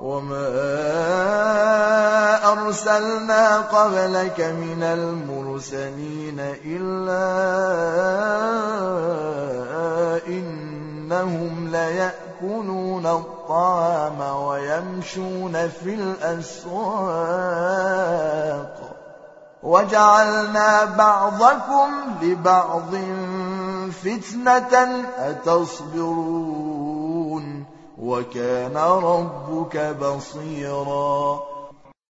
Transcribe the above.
وما أرسلنا قبلك من المرسلين إلا إنهم ليأكلون الطعام ويمشون في الأسواق وجعلنا بعضكم لبعض فتنة أتصبرون وكان ربك بصيرا